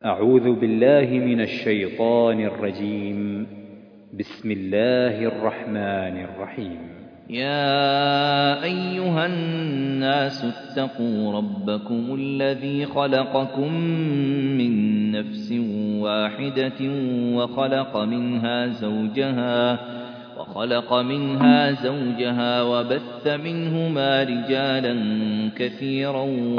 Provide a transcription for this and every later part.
أعوذ بالله من الشيطان الرجيم. بسم الله الرحمن الرحيم. يا أيها الناس اتقوا ربكم الذي خلقكم من نفس واحدة وخلق منها زوجها وبث منهما رجالا كثيرا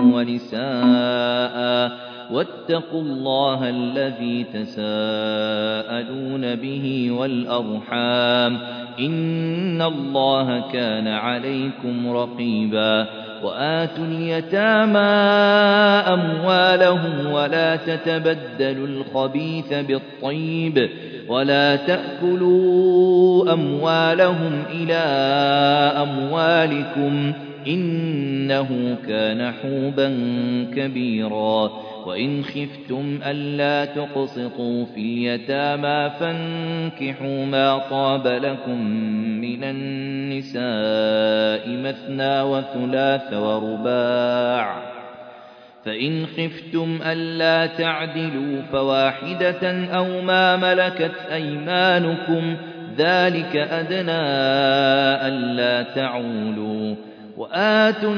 ونساء واتقوا الله الذي تساءلون به والأرحام إن الله كان عليكم رقيبا وآتوا اليتامى أموالهم ولا تتبدلوا الخبيث بالطيب ولا تأكلوا أموالهم إلى أموالكم إنه كان حوبا كبيرا وإن خفتم ألا تقسطوا في اليتامى فانكحوا ما طاب لكم من النساء مثنى وثلاث ورباع فإن خفتم ألا تعدلوا فواحدة أو ما ملكت أيمانكم ذلك أدنى ألا تعولوا وآتوا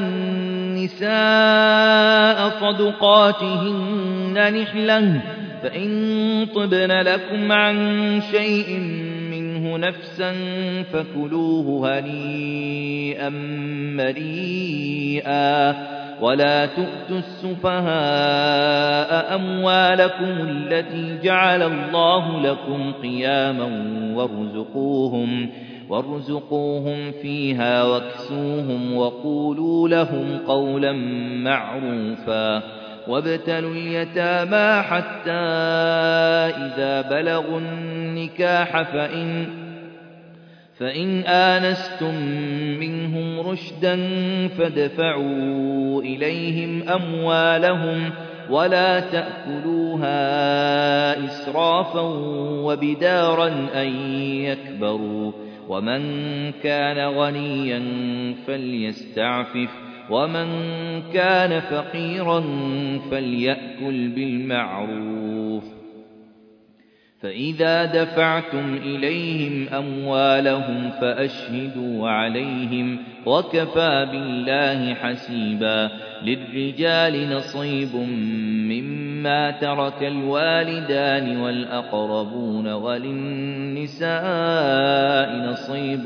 النساء صدقاتهن نحلة فإن طبن لكم عن شيء منه نفسا فكلوه هنيئا مريئا ولا تؤتوا السفهاء أموالكم التي جعل الله لكم قياما وارزقوهم فيها واكسوهم وقولوا لهم قولا معروفا وابتلوا اليتامى حتى إذا بلغوا النكاح فإن آنستم منهم رشدا فادفعوا إليهم أموالهم ولا تأكلوها إسرافا وبدارا أن يكبروا ومن كان غنيا فليستعفف ومن كان فقيرا فليأكل بالمعروف فإذا دفعتم إليهم أموالهم فأشهدوا عليهم وكفى بالله حسيبا للرجال نصيب مما ترك الوالدان والأقربون وللنساء نصيب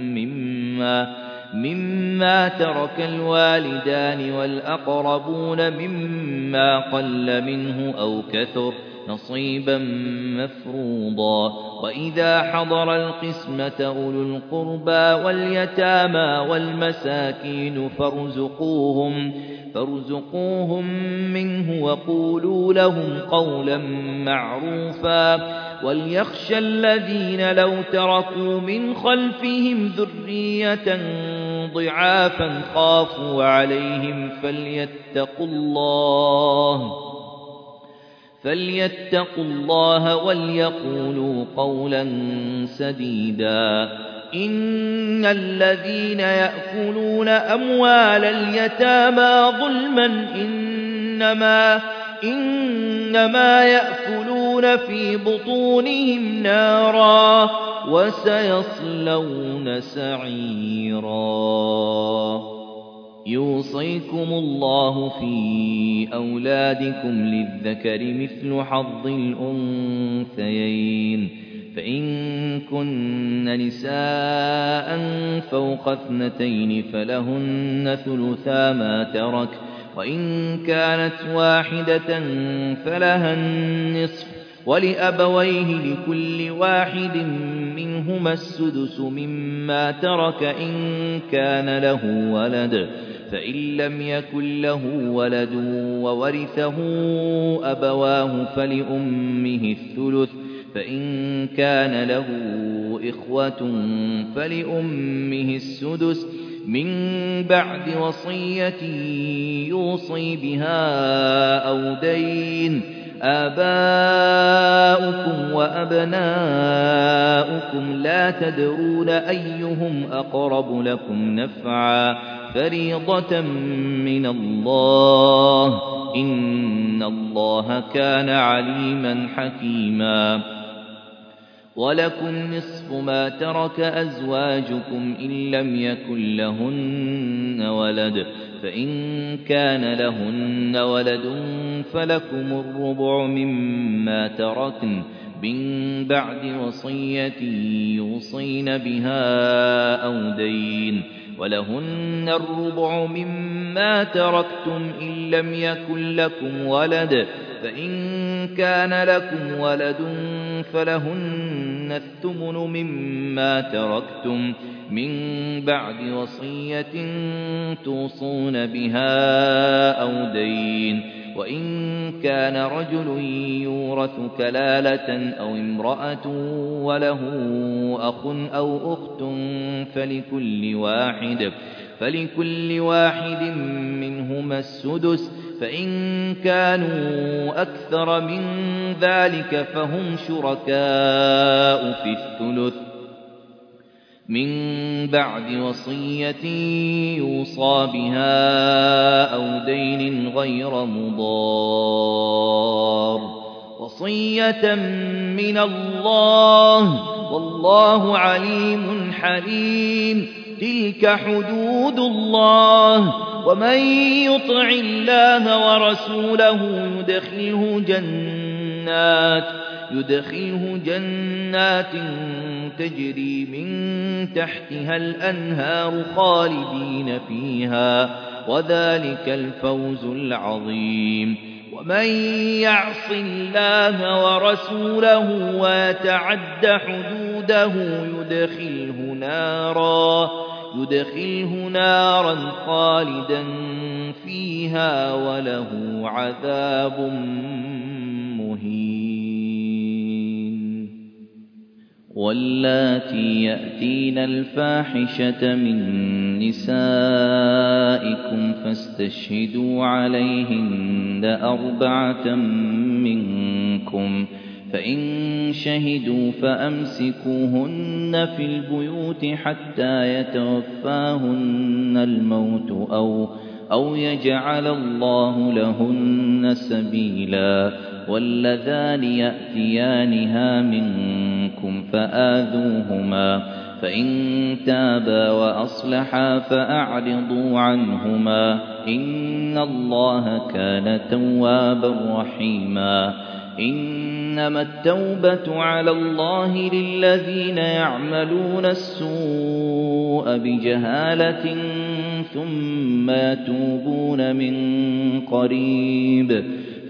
مما ترك الوالدان والأقربون مما قل منه أو كثر نصيبا مفروضا وإذا حضر القسمة أولو القربى واليتامى والمساكين فارزقوهم منه وقولوا لهم قولا معروفا وليخشى الذين لو تركوا من خلفهم ذرية ضعافا خافوا عليهم فليتقوا الله وليقولوا قولا سديدا إن الذين يأكلون أموال اليتامى ظلما إنما يأكلون في بطونهم نارا وسيصلون سعيرا يوصيكم الله في أولادكم للذكر مثل حظ الأنثيين فإن كن نساء فوق 2 فلهن ثلثا ما ترك وإن كانت واحدة فلها النصف ولأبويه لكل واحد منهما السدس مما ترك إن كان له ولد فإن لم يكن له ولد وورثه أبواه فلأمه الثلث فإن كان له إخوة فلأمه السدس من بعد وصية يوصي بها أو دين آباؤكم وأبناؤكم لا تدرون أيهم أقرب لكم نفعا فريضة من الله إن الله كان عليما حكيما ولكم نصف ما ترك أزواجكم إن لم يكن لهن ولد فإن كان لهن ولد فلكم الربع مما تركن من بعد وصية يوصين بها أو دين ولهن الربع مما تركتم إن لم يكن لكم ولد فإن كان لكم ولد فلهن الثمن مما تركتم من بعد وصية توصون بها أو دين وإن كان رجل يورث كلالة أو امرأة وله أخ أو أخت فلكل واحد منهما السدس فإن كانوا أكثر من ذلك فهم شركاء في الثلث من بعد وصية يوصى بها أو دين غير مضار وصية من الله والله عليم حليم تلك حدود الله ومن يطع الله ورسوله يدخله جنات تجري من تحتها الأنهار خالدين فيها وذلك الفوز العظيم ومن يعص الله ورسوله ويتعد حدوده يدخله نارا خالدا فيها وله عذاب مهين واللاتي يأتين الفاحشة من نسائكم فاستشهدوا عليهن 4 منكم فإن شهدوا فأمسكوهن في البيوت حتى يتوفاهن الموت أو يجعل الله لهن سبيلا واللذان يأتيانها منكم فآذوهما فإن تابا وأصلحا فأعرضوا عنهما إن الله كان توابا رحيما إنما التوبة على الله للذين يعملون السوء بجهالة ثم يتوبون من قريب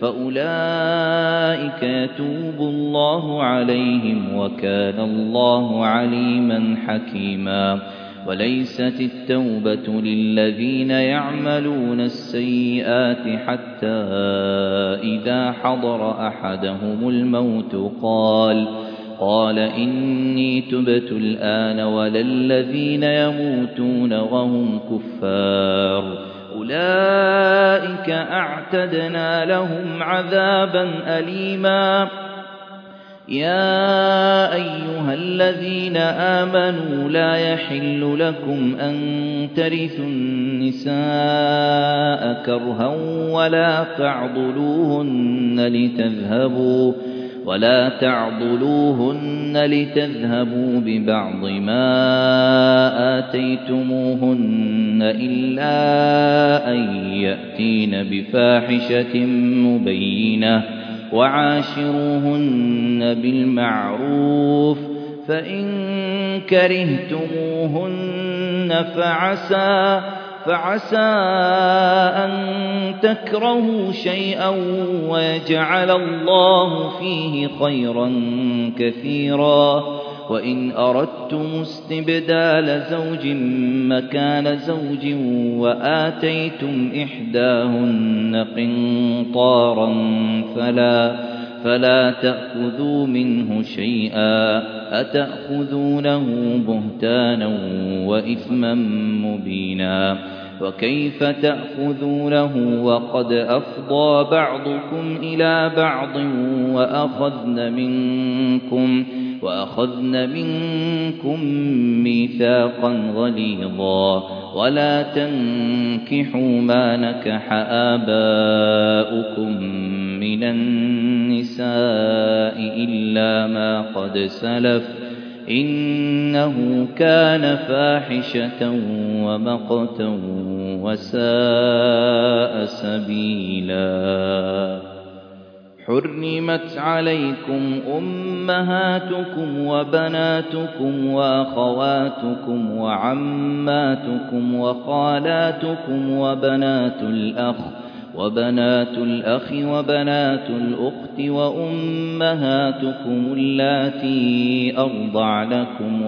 فأولئك يتوب الله عليهم وكان الله عليما حكيما وليست التوبة للذين يعملون السيئات حتى إذا حضر أحدهم الموت قال إني تبت الآن ولا الذين يموتون وهم كفار أولئك أعتدنا لهم عذابا أليما يا أيها الذين آمنوا لا يحل لكم أن ترثوا النساء كرها ولا تعضلوهن لتذهبوا ببعض ما آتيتموهن إلا أن يأتين بفاحشة مبينة وعاشروهن بالمعروف فإن كرهتموهن فعسى أن تكرهوا شيئا ويجعل الله فيه خيرا كثيرا وإن أردتم استبدال زوج مكان زوج وآتيتم إحداهن قنطارا فلا تأخذوا منه شيئا أتأخذونه بهتانا وإثما مبينا وكيف تأخذونه وقد أفضى بعضكم إلى بعض وأخذن منكم ميثاقا غليظا ولا تنكحوا ما نكح آباؤكم من النساء إلا ما قد سلف إنه كان فاحشة ومقتا وساء سبيلا حرمت عليكم أمهاتكم وبناتكم وأخواتكم وعماتكم وخالاتكم وبنات الأخ وبنات الأخت وأمهاتكم اللاتي أرضعنكم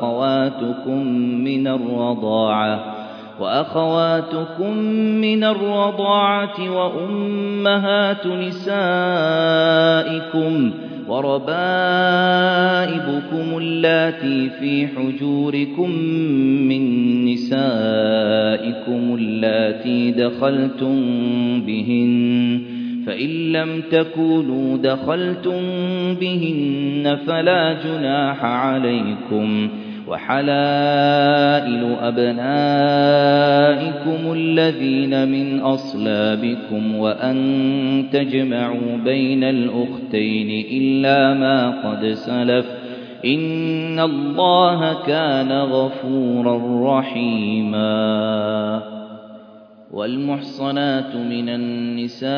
وأخواتكم من الرضاعة وأمهات نسائكم وربائبكم اللاتي في حجوركم من نسائكم اللاتي دخلتم بهن فإن لم تكونوا دخلتم بهن فلا جناح عليكم وحلائل أبنائكم الذين من أصلابكم وأن تجمعوا بين الأختين إلا ما قد سلف إن الله كان غفورا رحيما والمحصنات من النساء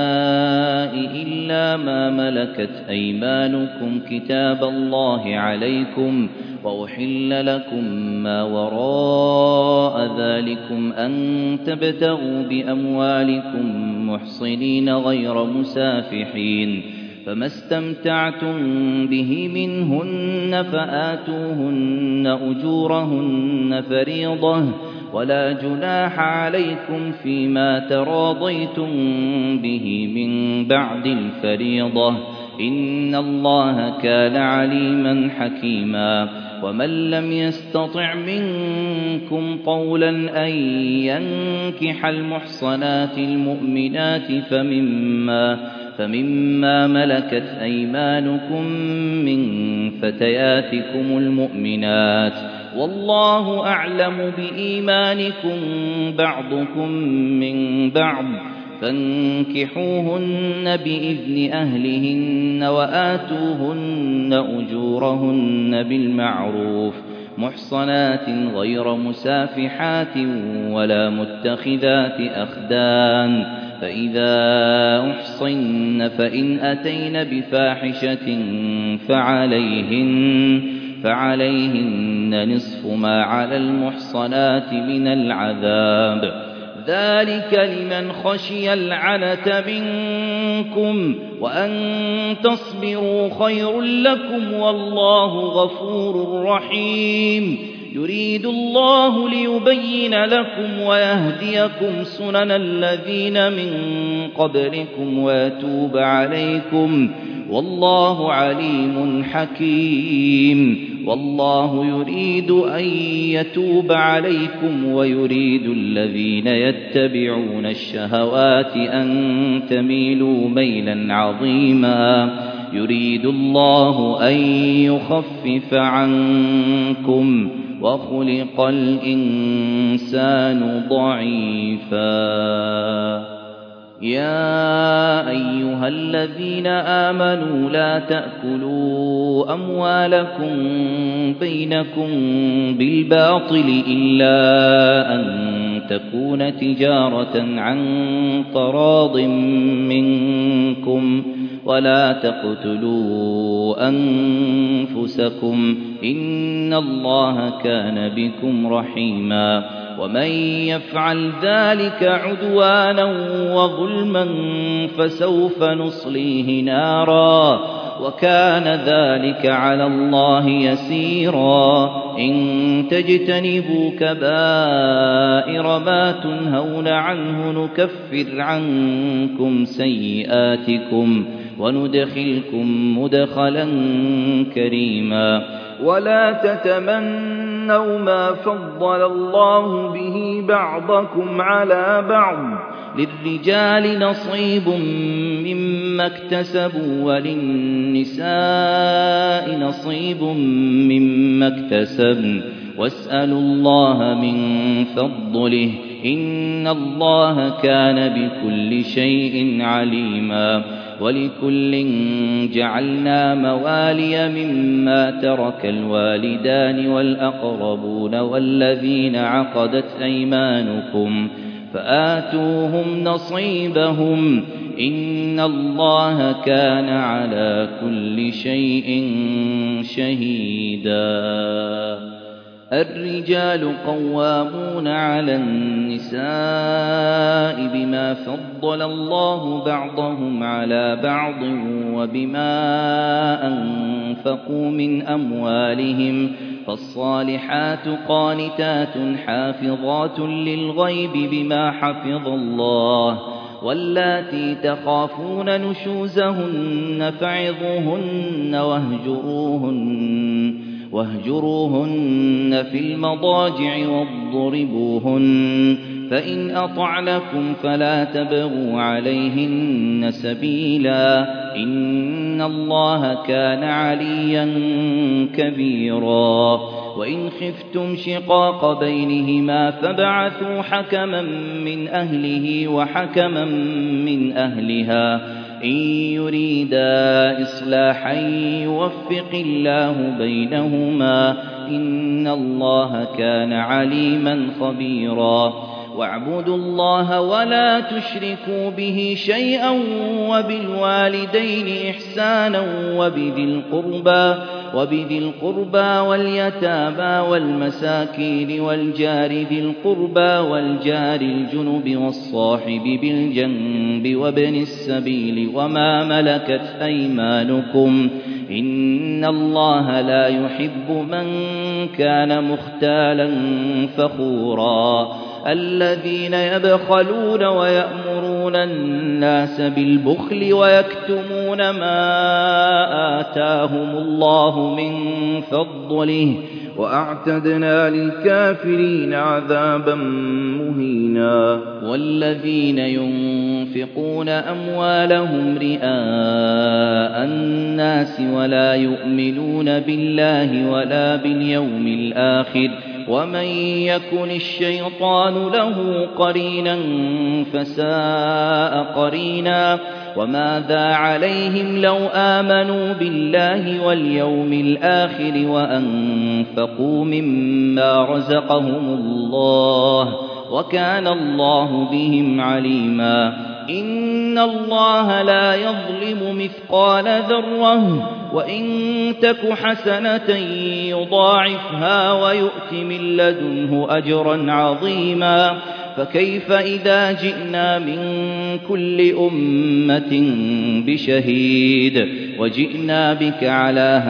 إلا ما ملكت أيمانكم كتاب الله عليكم وأحل لكم ما وراء ذلكم أن تبتغوا بأموالكم محصنين غير مسافحين فما استمتعتم به منهن فآتوهن أجورهن فريضة ولا جناح عليكم فيما تراضيتم به من بعد الفريضة إن الله كان عليما حكيما ومن لم يستطع منكم طولا أن ينكح المحصنات المؤمنات فمما ملكت أيمانكم من فتياتكم المؤمنات والله أعلم بإيمانكم بعضكم من بعض فانكحوهن بإذن أهلهن وآتوهن أجورهن بالمعروف محصنات غير مسافحات ولا متخذات أخدان فإذا أحصن فإن أتين بفاحشة فعليهن نصف ما على المحصنات من العذاب ذلك لمن خشي العنة منكم وأن تصبروا خير لكم والله غفور رحيم يريد الله ليبين لكم ويهديكم سنن الذين من قبلكم ويتوب عليكم والله عليم حكيم والله يريد أن يتوب عليكم ويريد الذين يتبعون الشهوات أن تميلوا ميلا عظيما يريد الله أن يخفف عنكم وخلق الإنسان ضعيفا يا أيها الذين آمنوا لا تأكلوا أموالكم بينكم بالباطل إلا أن تكون تجارة عن تراض منكم ولا تقتلوا أنفسكم إن الله كان بكم رحيما ومن يفعل ذلك عدوانا وظلما فسوف نصليه نارا وكان ذلك على الله يسيرا إن تجتنبوا كبائر ما تنهون عنه نكفر عنكم سيئاتكم وندخلكم مدخلا كريما ولا تتمنوا ما فضل الله به بعضكم على بعض للرجال نصيب مما اكتسبوا وللنساء نصيب مما اكتسبن واسألوا الله من فضله إن الله كان بكل شيء عليما ولكل جعلنا موالي مما ترك الوالدان والأقربون والذين عقدت أيمانكم فآتوهم نصيبهم إن الله كان على كل شيء شهيدا الرجال قوامون على النساء بما فضل الله بعضهم على بعض وبما أنفقوا من أموالهم فالصالحات قانتات حافظات للغيب بما حفظ الله واللاتي تخافون نشوزهن فعظوهن واهجروهن في المضاجع واضربوهن فإن أطعنكم فلا تبغوا عليهن سبيلا إن الله كان عليا كبيرا وإن خفتم شقاق بينهما فابعثوا حكما من أهله وحكما من أهلها إن يريدا إصلاحا يوفق الله بينهما إن الله كان عليما خبيرا واعبدوا الله ولا تشركوا به شيئا وبالوالدين إحسانا وبذي القربى واليتامى والمساكين والجار ذي القربى والجار الجنب والصاحب بالجنب وابن السبيل وما ملكت أيمانكم إن الله لا يحب من كان مختالا فخورا الذين يبخلون ويأمرون الناس بالبخل ويكتمون ما آتاهم الله من فضله وأعتدنا للكافرين عذابا مهينا والذين ينفقون أموالهم رئاء الناس ولا يؤمنون بالله ولا باليوم الآخر ومن يكن الشيطان له قرينا فساء قرينا وماذا عليهم لو آمنوا بالله واليوم الآخر وأنفقوا مما رزقهم الله وكان الله بهم عليما إن الله لا يظلم مثقال ذرة وإن تك حسنة يضاعفها ويؤت من لدنه أجرا عظيما فكيف إذا جئنا من كل أمة بشهيد وجئنا بك على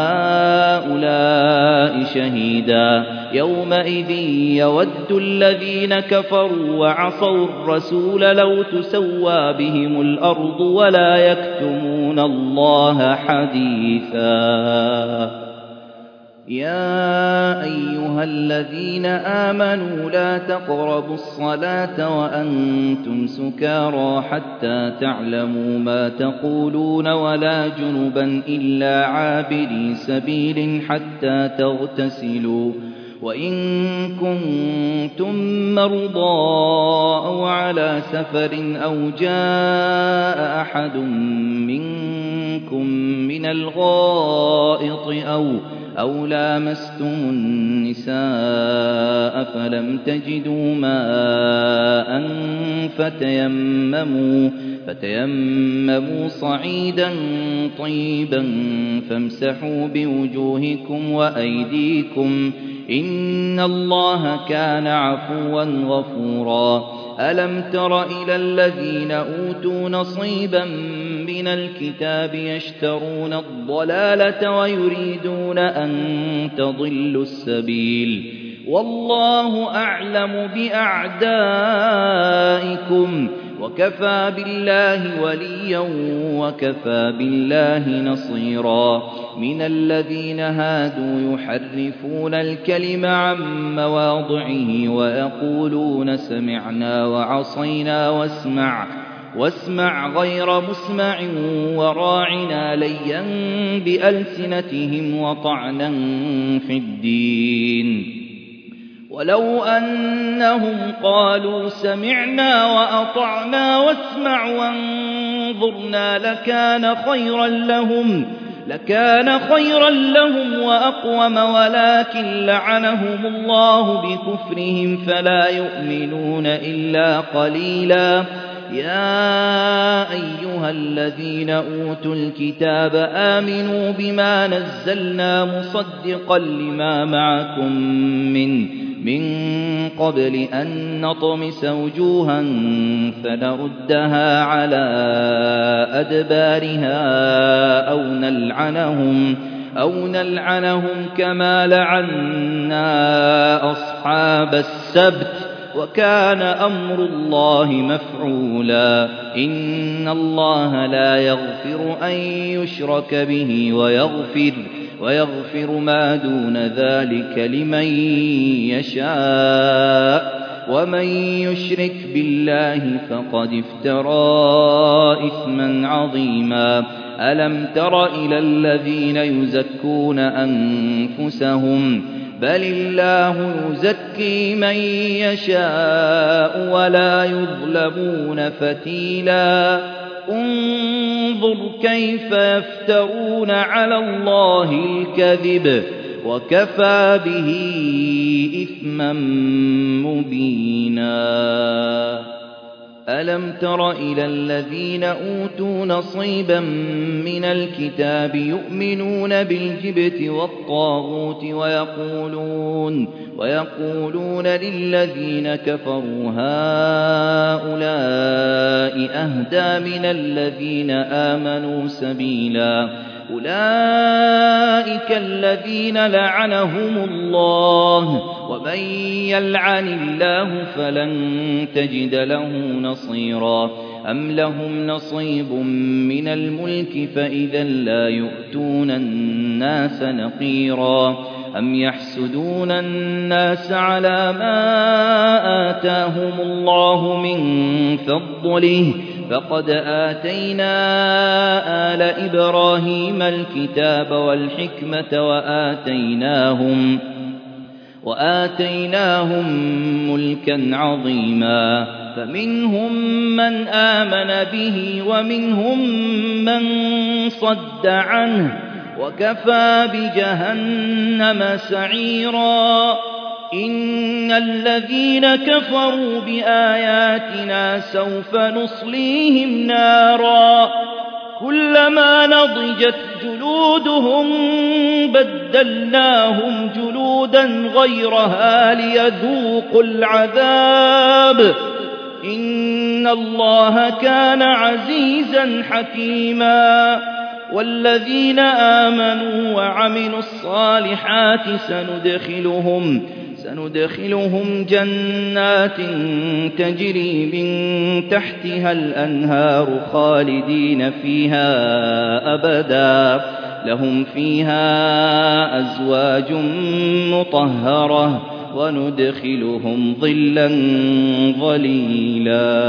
هؤلاء شهيدا يومئذ يود الذين كفروا وعصوا الرسول لو تسوى بهم الأرض ولا يكتمون الله حديثا يا أيها الذين آمنوا لا تقربوا الصلاة وأنتم سكارى حتى تعلموا ما تقولون ولا جنبا إلا عابري سبيل حتى تغتسلوا وإن كنتم مرضى أو على سفر أو جاء أحد منكم من الغائط أو لامستم النساء فلم تجدوا ماء فتيمموا صعيدا طيبا فامسحوا بوجوهكم وأيديكم إن الله كان عفوا غفورا ألم تر إلى الذين أوتوا نصيبا من الكتاب يشترون الضلالة ويريدون أن تضلوا السبيل والله أعلم بأعدائكم وكفى بالله وليا وكفى بالله نصيرا من الذين هادوا يحرفون الكلم عن مواضعه ويقولون سمعنا وعصينا واسمع غير مسمع وراعنا ليا بألسنتهم وطعنا في الدين ولو أنهم قالوا سمعنا وأطعنا واسمع وانظرنا لكان خيرا لهم وأقوم ولكن لعنهم الله بكفرهم فلا يؤمنون إلا قليلا يا أيها الذين أوتوا الكتاب آمنوا بما نزلنا مصدقا لما معكم من قبل أن نطمس وجوها فنردها على أدبارها أو نلعنهم كما لعنا أصحاب السبت وكان أمر الله مفعولا إن الله لا يغفر أن يشرك به ويغفر ما دون ذلك لمن يشاء ومن يشرك بالله فقد افترى إثما عظيما ألم تر إلى الذين يزكون أنفسهم بل الله يزكي من يشاء ولا يظلمون فتيلا انظر كيف يفترون على الله الكذب وكفى به إثما مبينا ألم تر إلى الذين أوتوا نصيبا من الكتاب يؤمنون بالجبت والطاغوت ويقولون للذين كفروا هؤلاء أهدى من الذين آمنوا سبيلا أولئك الذين لعنهم الله ومن يلعن الله فلن تجد له نصيرا أم لهم نصيب من الملك فإذا لا يؤتون الناس نقيرا أم يحسدون الناس على ما آتاهم الله من فضله فقد آتينا آل إبراهيم الكتاب والحكمة وآتيناهم ملكا عظيما فمنهم من آمن به ومنهم من صد عنه وكفى بجهنم سعيرا إن الذين كفروا بآياتنا سوف نصليهم نارا كلما نضجت جلودهم بدلناهم جلودا غيرها ليذوقوا العذاب إن الله كان عزيزا حكيما والذين آمنوا وعملوا الصالحات سندخلهم جنات تجري من تحتها الأنهار خالدين فيها أبدا لهم فيها أزواج مطهرة وندخلهم ظلا ظليلا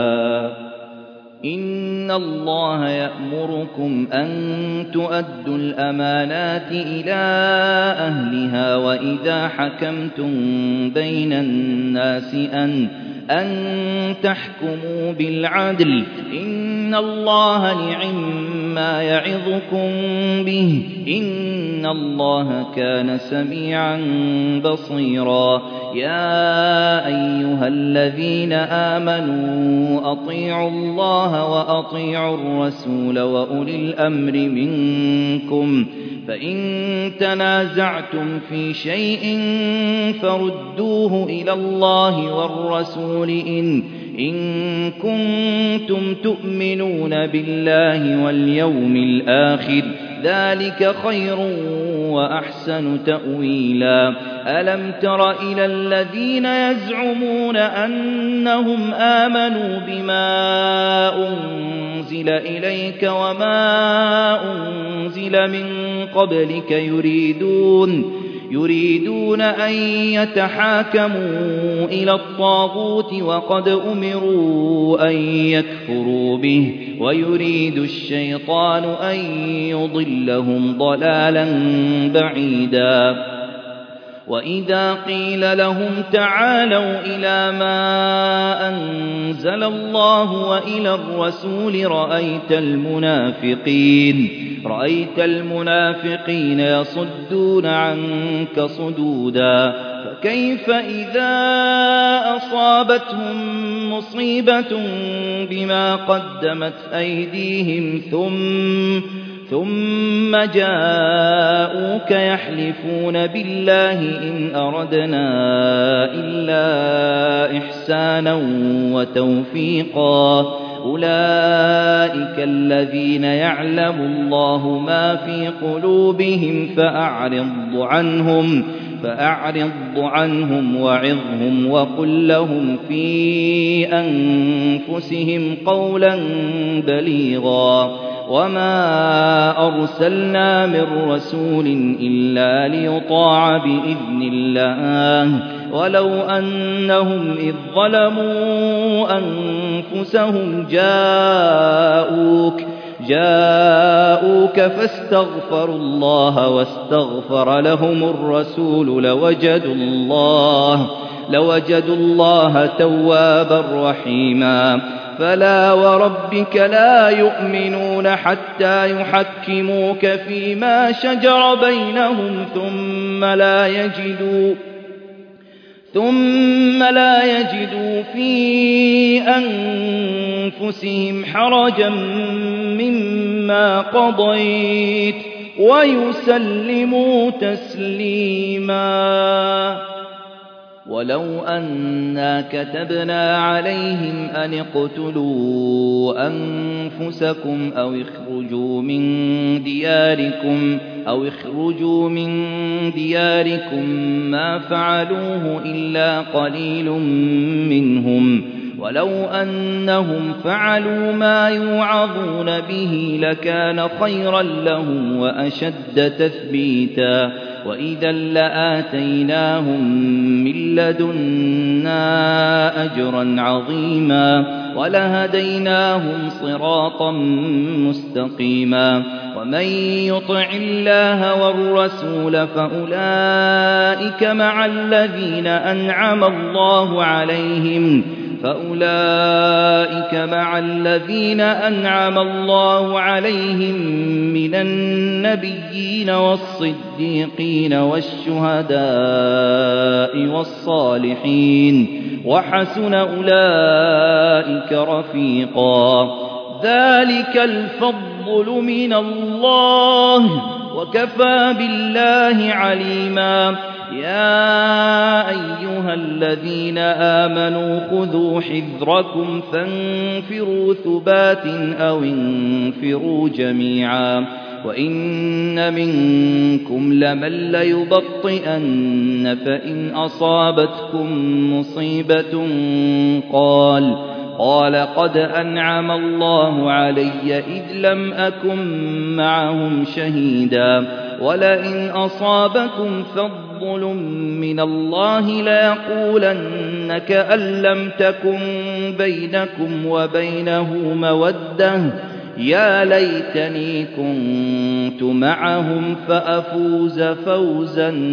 إن الله يأمركم أن تؤدوا الأمانات إلى أهلها وإذا حكمتم بين الناس أن تحكموا بالعدل إن الله نعم يعظكم به إن الله كان سميعا بصيرا يا أيها الذين آمنوا أطيعوا الله وأطيعوا الرسول وأولي الأمر منكم فإن تنازعتم في شيء فردوه إلى الله والرسول إن كنتم تؤمنون بالله واليوم الآخر ذلك خير وأحسن تأويلا ألم تر إلى الذين يزعمون أنهم آمنوا بما أنزل إليك وما أنزل من قبلك يريدون أن يتحاكموا إلى الطاغوت وقد أمروا أن يكفروا به ويريد الشيطان أن يضلهم ضلالا بعيدا وإذا قيل لهم تعالوا إلى ما أنزل الله وإلى الرسول رأيت المنافقين يصدون عنك صدودا فكيف إذا أصابتهم مصيبة بما قدمت أيديهم ثم جاءوك يحلفون بالله إن أردنا إلا إحسانا وتوفيقا أولئك الذين يعلم الله ما في قلوبهم فأعرض عنهم وعظهم وقل لهم في أنفسهم قولا بليغا وما أرسلنا من رسول إلا ليطاع بإذن الله ولو أنهم إذ ظلموا أنفسهم جاءوك فاستغفروا الله واستغفر لهم الرسول لوجدوا الله توابا رحيما فلا وربك لا يؤمنون حتى يحكموك فيما شجر بينهم ثم لا يجدوا في أنفسهم حرجا مما قضيت ويسلموا تسليما ولو أنا كتبنا عليهم أن اقتلوا أنفسكم أو اخرجوا من دياركم ما فعلوه إلا قليل منهم ولو أنهم فعلوا ما يوعظون به لكان خيرا لهم وأشد تثبيتا وإذا لآتيناهم من لدنا أجرا عظيما ولهديناهم صراطا مستقيما ومن يطع الله والرسول فأولئك مع الذين أنعم الله عليهم من النبيين والصديقين والشهداء والصالحين وحسن أولئك رفيقا ذلك الفضل من الله وكفى بالله عليما يا أيها الذين آمنوا خذوا حذركم فانفروا ثبات أو انفروا جميعا وإن منكم لمن ليبطئن فإن أصابتكم مصيبة قال قد أنعم الله علي إذ لم أكن معهم شهيدا ولئن أصابكم فضل من الله ليقولن كأن لم تكن بينكم وبينه مودة يا ليتني كنت معهم فأفوز فوزا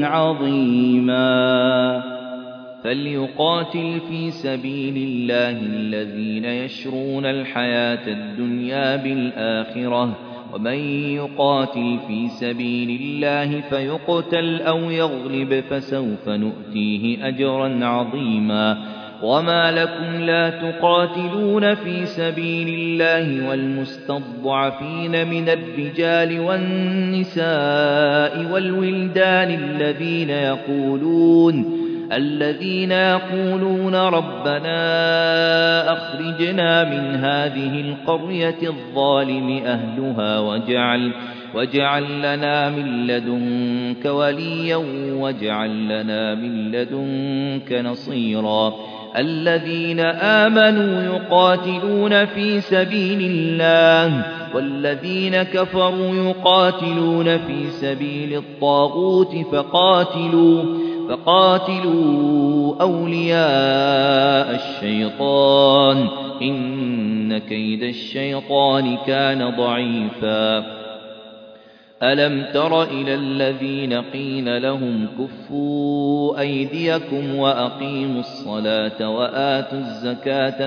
عظيما فليقاتل في سبيل الله الذين يشرون الحياة الدنيا بالآخرة ومن يقاتل في سبيل الله فيقتل أو يغلب فسوف نؤتيه أجرا عظيما وما لكم لا تقاتلون في سبيل الله والمستضعفين من الرجال والنساء والولدان الذين يقولون ربنا أخرجنا من هذه القرية الظالم أهلها واجعل لنا من لدنك وليا واجعل لنا من لدنك نصيرا الذين آمنوا يقاتلون في سبيل الله والذين كفروا يقاتلون في سبيل الطاغوت فقاتلوا أولياء الشيطان إن كيد الشيطان كان ضعيفا ألم تر إلى الذين قيل لهم كفوا أيديكم وأقيموا الصلاة وآتوا الزكاة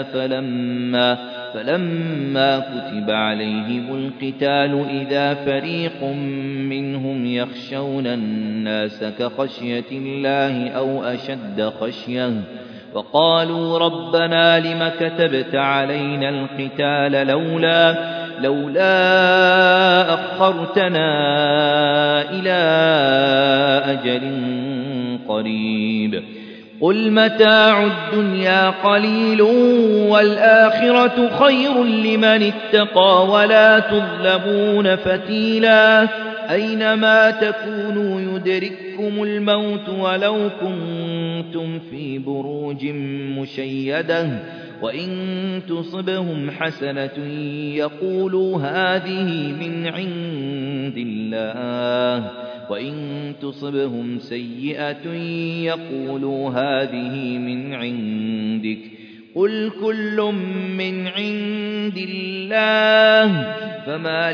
فلما كتب عليهم القتال إذا فريق منهم يخشون الناس كخشية الله أو أشد خشية وقالوا ربنا لم كتبت علينا القتال لولا أخرتنا إلى أجل قريب قل متاع الدنيا قليل والآخرة خير لمن اتقى ولا تظلمون فتيلا أينما تكونوا يدرككم الموت ولو كنتم في بروج مشيدة وإن تصبهم حسنة يقولوا هذه من عند الله وإن تصبهم سيئة يقولوا هذه من عندك قل كل من عند الله فما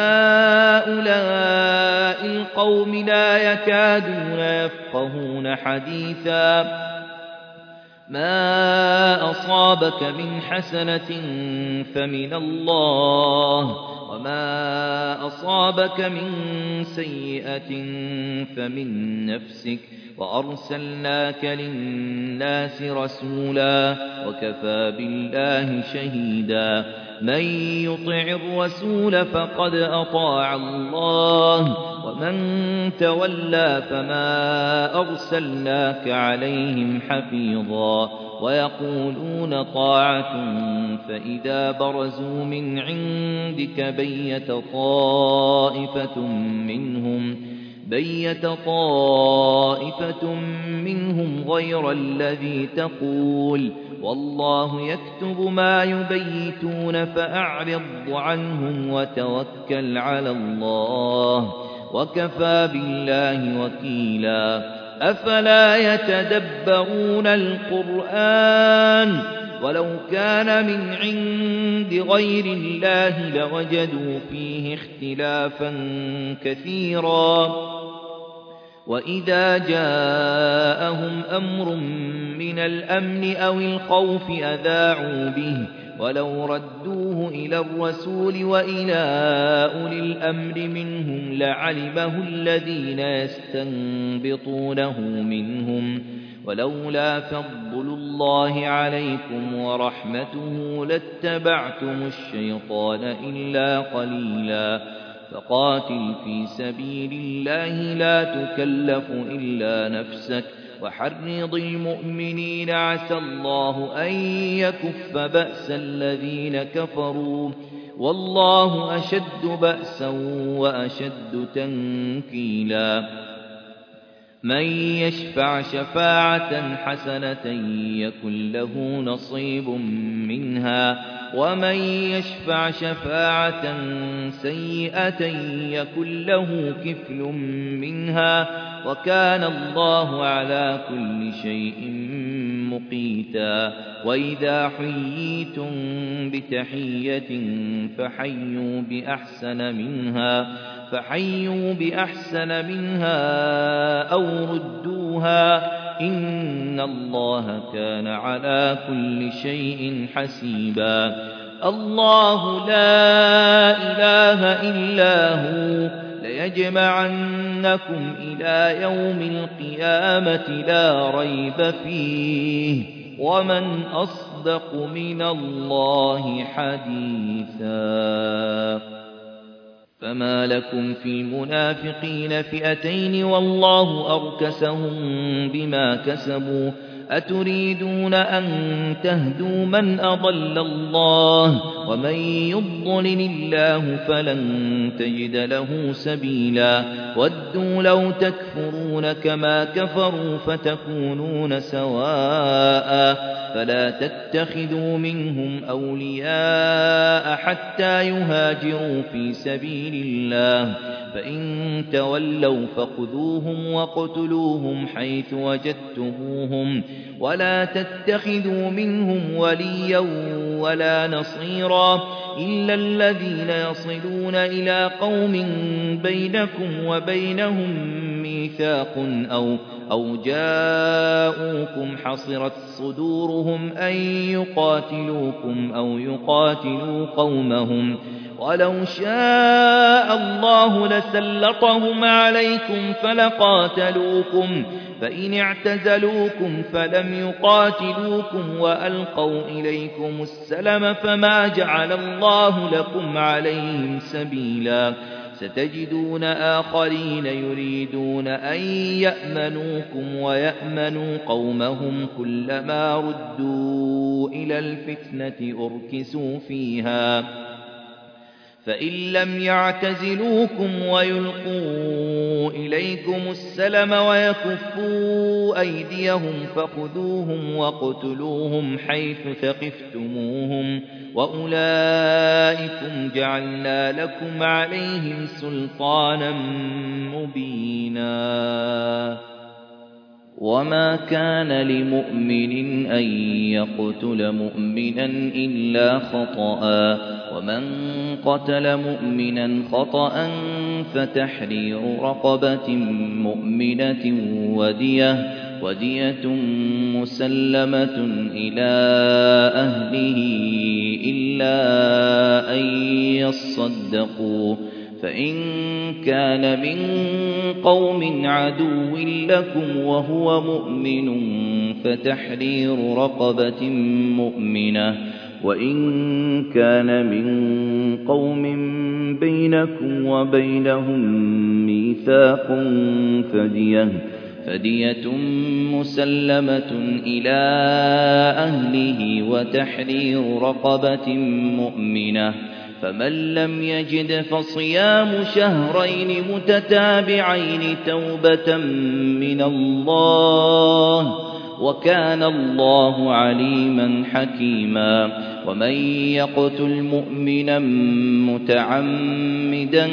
لهؤلاء القوم لا يكادون يفقهون حديثا ما أصابك من حسنة فمن الله وما أصابك من سيئة فمن نفسك وأرسلناك للناس رسولا وكفى بالله شهيدا من يطع الرسول فقد أطاع الله ومن تولى فما أرسلناك عليهم حفيظا ويقولون طاعة فإذا برزوا من عندك بيت طائفة منهم غير الذي تقول والله يكتب ما يبيتون فأعرض عنهم وتوكل على الله وكفى بالله وكيلا أفلا يتدبرون القرآن ولو كان من عند غير الله لوجدوا فيه اختلافا كثيرا وإذا جاءهم أمر من الأمن أو الخوف أذاعوا به ولو ردوه إلى الرسول وإلى أولي الأمر منهم لعلمه الذين يستنبطونه منهم ولولا فضل الله عليكم ورحمته لاتبعتم الشيطان إلا قليلا فقاتل في سبيل الله لا تكلف إلا نفسك وحرض المؤمنين عسى الله أن يكف بأس الذين كفروا والله أشد بأسا وأشد تنكيلا من يشفع شفاعة حسنة يكن له نصيب منها ومن يشفع شفاعة سيئة يكن له كفل منها وكان الله على كل شيء مقيتا وإذا حييتم بتحية فحيوا بأحسن منها أو ردوها إن الله كان على كل شيء حسيبا الله لا إله إلا هو ليجمعنكم إلى يوم القيامة لا ريب فيه ومن أصدق من الله حديثا فما لكم في المنافقين فئتين والله أركسهم بما كسبوا أتريدون أن تهدوا من أضل الله ومن يضلل الله فلن تجد له سبيلا ودوا لو تكفرون كما كفروا فتكونون سواء فلا تتخذوا منهم أولياء حتى يهاجروا في سبيل الله فإن تولوا فخذوهم وقتلوهم حيث وجدتموهم ولا تتخذوا منهم وليا ولا نصيرا إلا الذين يصلون إلى قوم بينكم وبينهم ميثاق أو جاءوكم حصرت صدورهم أن يقاتلوكم أو يقاتلوا قومهم ولو شاء الله لسلطهم عليكم فلقاتلوكم فإن اعتزلوكم فلم يقاتلوكم وألقوا إليكم السلم فما جعل الله لكم عليهم سبيلا ستجدون آخرين يريدون أن يأمنوكم ويأمنوا قومهم كلما ردوا إلى الفتنة أركسوا فيها فإن لم يعتزلوكم ويلقوا إليكم السلم ويكفوا أيديهم فخذوهم وقتلوهم حيث ثقفتموهم وأولئكم جعلنا لكم عليهم سلطانا مبينا وما كان لمؤمن أن يقتل مؤمنا إلا خطأ ومن قتل مؤمنا خطأ فتحرير رقبة مؤمنة ودية مسلمة إلى أهله إلا أن يصدقوا فإن كان من قوم عدو لكم وهو مؤمن فتحرير رقبة مؤمنة وإن كان من قوم بينكم وبينهم ميثاق فدية مسلمة إلى أهله وتحرير رقبة مؤمنة فمن لم يجد فصيام شهرين متتابعين توبة من الله وكان الله عليما حكيما ومن يقتل مؤمنا متعمدا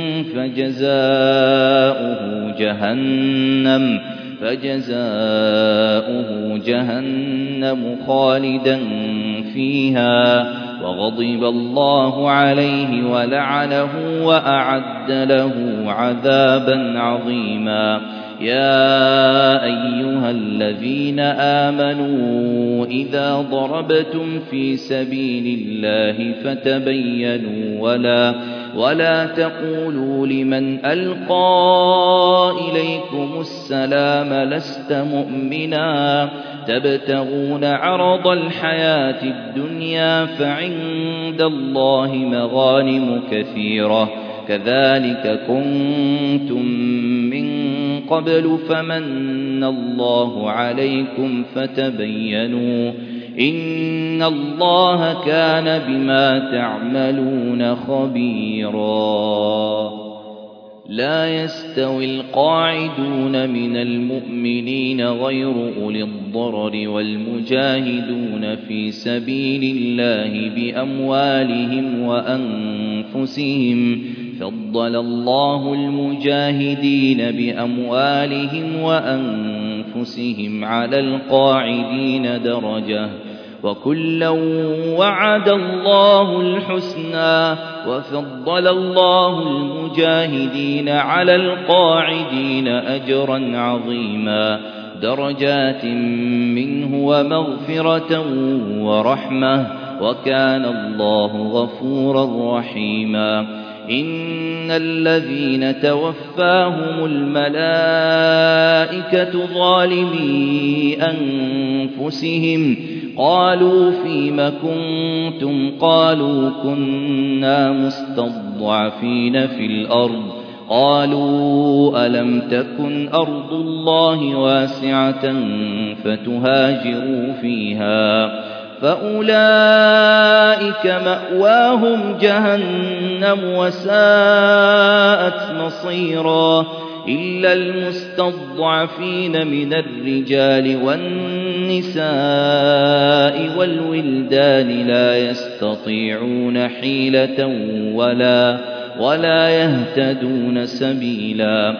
فجزاؤه جهنم خالدا فيها وغضب الله عليه ولعنه وأعد له عذابا عظيما يا أيها الذين آمنوا إذا ضربتم في سبيل الله فتبينوا ولا تقولوا لمن ألقى إليكم السلام لست مؤمنا تبتغون عرض الحياة الدنيا فعند الله مغانم كثيرة كذلك كنتم من قبل فمن الله عليكم فتبينوا إن الله كان بما تعملون خبيرا لا يستوي القاعدون من المؤمنين غير أولي الضرر والمجاهدون في سبيل الله بأموالهم وأنفسهم فضل الله المجاهدين بأموالهم وأنفسهم على القاعدين درجة وكلا وعد الله الحسنى وفضل الله المجاهدين على القاعدين أجرا عظيما درجات منه ومغفرة ورحمة وكان الله غفورا رحيما إن الذين توفاهم الملائكة ظالمي أنفسهم قالوا فيم كنتم قالوا كنا مستضعفين في الأرض قالوا ألم تكن أرض الله واسعة فتهاجروا فيها فأولئك مأواهم جهنم وساءت مصيرا إلا المستضعفين من الرجال والنساء والولدان لا يستطيعون حيلة ولا يهتدون سبيلا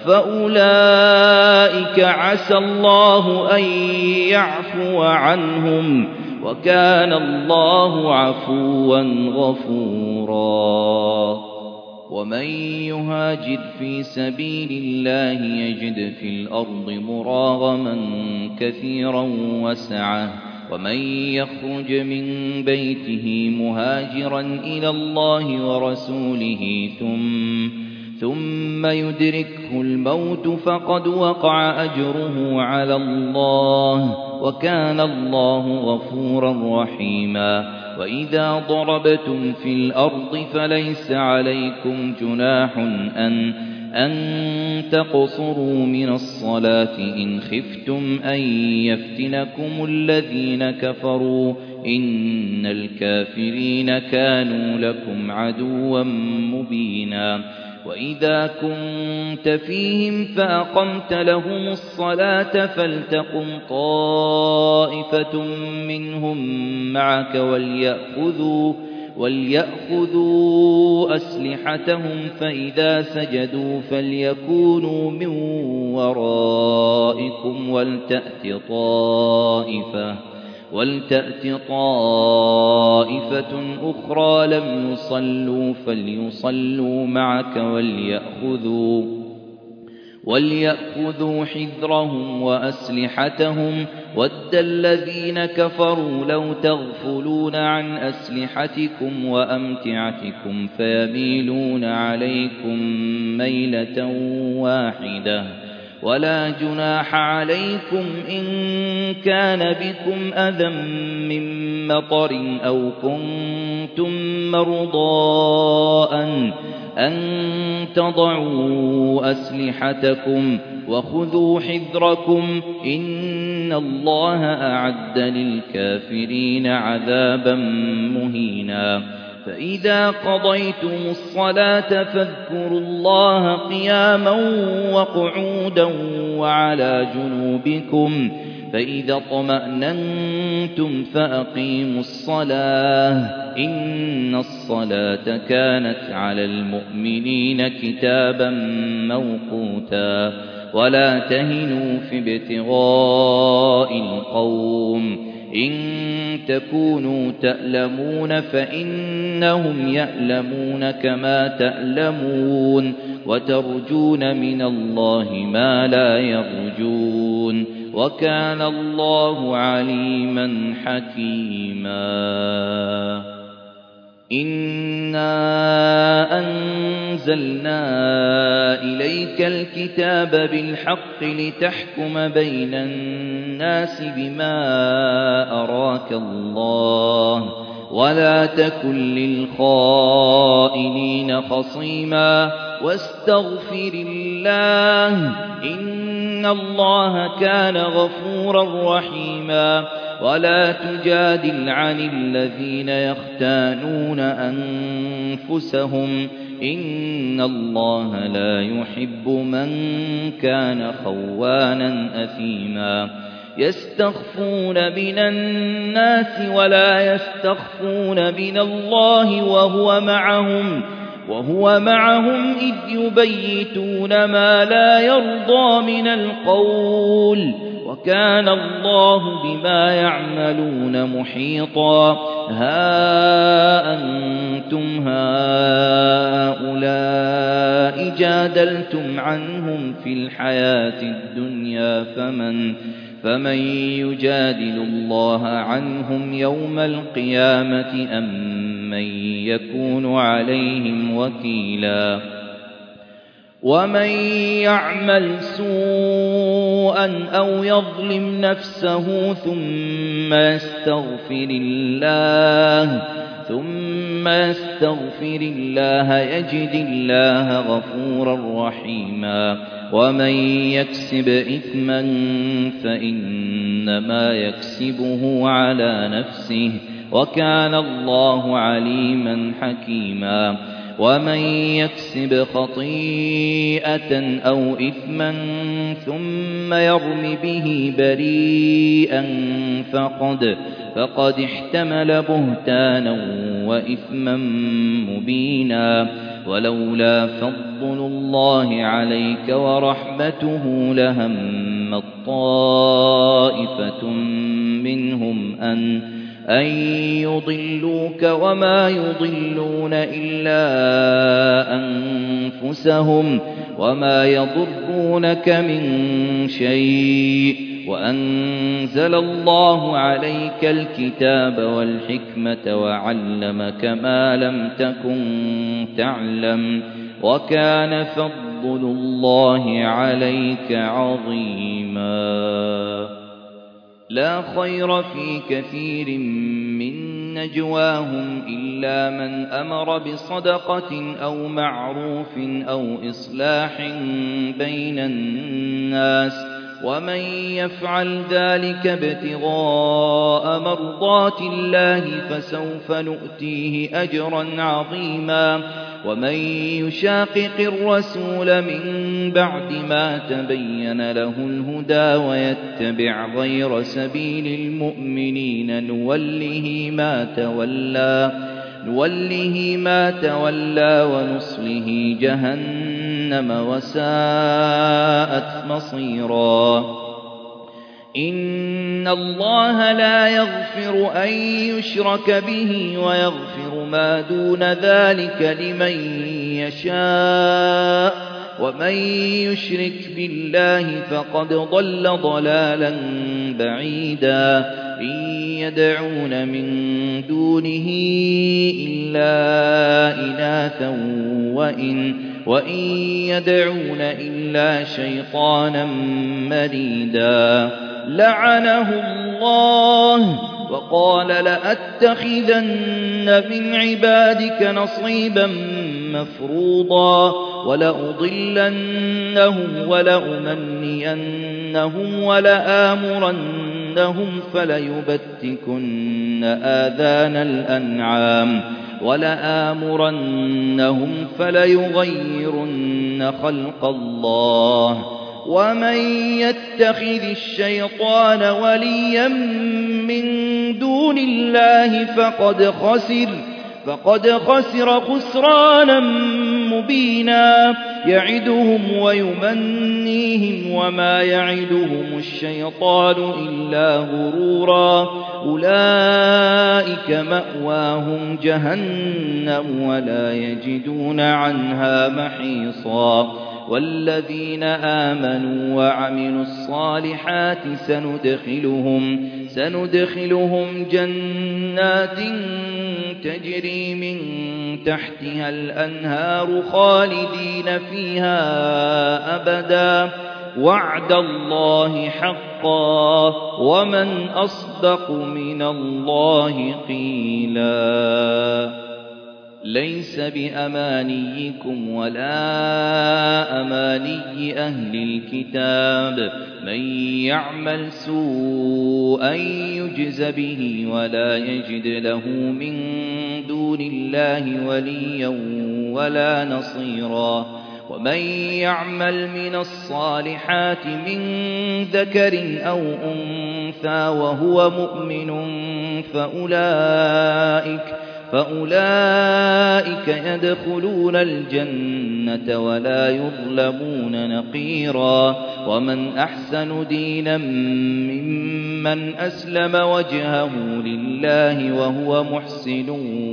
فأولئك عسى الله أن يعفو عنهم وكان الله عفوا غفورا ومن يهاجر في سبيل الله يجد في الأرض مراغما كثيرا وسعة ومن يخرج من بيته مهاجرا إلى الله ورسوله ثم يدركه الموت فقد وقع أجره على الله وكان الله غفورا رحيما وإذا ضربتم في الأرض فليس عليكم جناح أن تقصروا من الصلاة إن خفتم أن يفتنكم الذين كفروا إن الكافرين كانوا لكم عدوا مبينا وإذا كنت فيهم فأقمت لهم الصلاة فلتقم طائفة منهم معك وليأخذوا أسلحتهم فإذا سجدوا فليكونوا من ورائكم ولتأت طائفة أخرى لم يصلوا فليصلوا معك وليأخذوا حذرهم وأسلحتهم ود الذين كفروا لو تغفلون عن أسلحتكم وأمتعتكم فيميلون عليكم ميلة واحدة ولا جناح عليكم إن كان بكم أذى من مطر أو كنتم مرضى أن تضعوا أسلحتكم وخذوا حذركم إن الله أعد للكافرين عذابا مهينا فإذا قضيتم الصلاة فاذكروا الله قياما وقعودا وعلى جنوبكم فإذا اطمأننتم فأقيموا الصلاة إن الصلاة كانت على المؤمنين كتابا موقوتا ولا تهنوا في ابتغاء القوم إن تكونوا تألمون فإنهم يألمون كما تألمون وترجون من الله ما لا يرجون وكان الله عليما حكيما إنا أنزلنا إليك الكتاب بالحق لتحكم بين الناس بما أراك الله ولا تكن للخائنين خصيما واستغفر الله إن الله كان غفورا رحيما ولا تجادل عن الذين يختانون أنفسهم إن الله لا يحب من كان خوانا أثيما يستخفون من الناس ولا يستخفون من الله وهو معهم إذ يبيتون ما لا يرضى من القول وكان الله بما يعملون محيطا ها أنتم هؤلاء جادلتم عنهم في الحياة الدنيا فمن يجادل الله عنهم يوم القيامة أم من يكون عليهم وكيلا ومن يعمل سوءا أو يظلم نفسه ثم يستغفر ثم يستغفر الله يجد الله غفورا رحيما ومن يكسب إثما فإنما يكسبه على نفسه وكان الله عليما حكيما ومن يكسب خطيئة أو إثما ثم يرم به بريئا فقد احتمل بهتانا وإثما مبينا ولولا فضل الله عليك ورحمته لهم طائفة منهم أن يضلوك وما يضلون إلا أنفسهم وما يضرونك من شيء وأنزل الله عليك الكتاب والحكمة وعلمك ما لم تكن تعلم وكان فضل الله عليك عظيما لا خير في كثير من نجواهم إلا من أمر بصدقة أو معروف أو إصلاح بين الناس ومن يفعل ذلك ابتغاء مرضات الله فسوف نؤتيه أجرا عظيما ومن يشاقق الرسول من بعد ما تبين له الهدى ويتبع غير سبيل المؤمنين نوله ما تولى ونصله جهنم وساءت مصيرا إن الله لا يغفر أن يشرك به ويغفر ما دون ذلك لمن يشاء ومن يشرك بالله فقد ضل ضلالا بعيدا إن يدعون من دونه إلا إناثا وإن يدعون إلا شيطانا مريدا لعنه الله وقال لأتخذن من عبادك نصيبا مفروضا ولأضلنهم ولأمنينهم ولآمرنهم فليبتكن آذان الأنعام ولآمرنهم فليغيرن خلق الله ومن يتخذ الشيطان وليا من دون الله فقد خسر خسرانا مبينا يعدهم ويمنيهم وما يعدهم الشيطان إلا غرورا أولئك مأواهم جهنم ولا يجدون عنها محيصا والذين آمنوا وعملوا الصالحات سندخلهم جنات تجري من تحتها الأنهار خالدين فيها أبدا وعد الله حقا ومن أصدق من الله قيلا ليس بأمانيكم ولا أماني أهل الكتاب من يعمل سوءا يجز به ولا يجد له من دون الله وليا ولا نصيرا ومن يعمل من الصالحات من ذكر أو أنثى وهو مؤمن فأولئك يدخلون الجنة ولا يظلمون نقيرا ومن أحسن دينا ممن أسلم وجهه لله وهو محسن